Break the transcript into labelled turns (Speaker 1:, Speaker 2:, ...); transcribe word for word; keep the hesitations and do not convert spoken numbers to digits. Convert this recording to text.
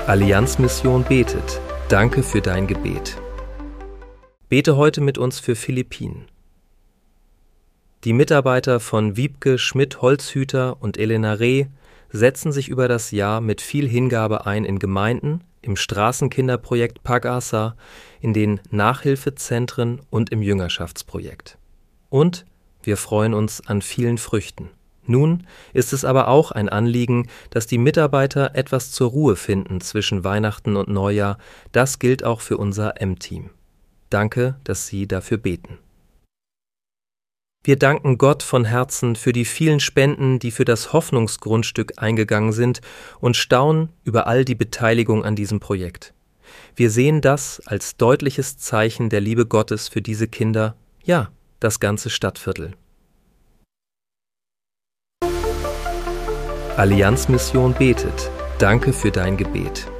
Speaker 1: Allianzmission betet. Danke für dein Gebet. Bete heute mit uns für Philippinen. Die Mitarbeiter von Wiebke Schmidt-Holzhüter und Elena Reh setzen sich über das Jahr mit viel Hingabe ein in Gemeinden, im Straßenkinderprojekt Pag-asa, in den Nachhilfezentren und im Jüngerschaftsprojekt. Und wir freuen uns an vielen Früchten. Nun ist es aber auch ein Anliegen, dass die Mitarbeiter etwas zur Ruhe finden zwischen Weihnachten und Neujahr. Das gilt auch für unser M-Team. Danke, dass Sie dafür beten. Wir danken Gott von Herzen für die vielen Spenden, die für das Hoffnungsgrundstück eingegangen sind, und staunen über all die Beteiligung an diesem Projekt. Wir sehen das als deutliches Zeichen der Liebe Gottes für diese Kinder, ja, das ganze Stadtviertel. Allianzmission betet. Danke für dein Gebet.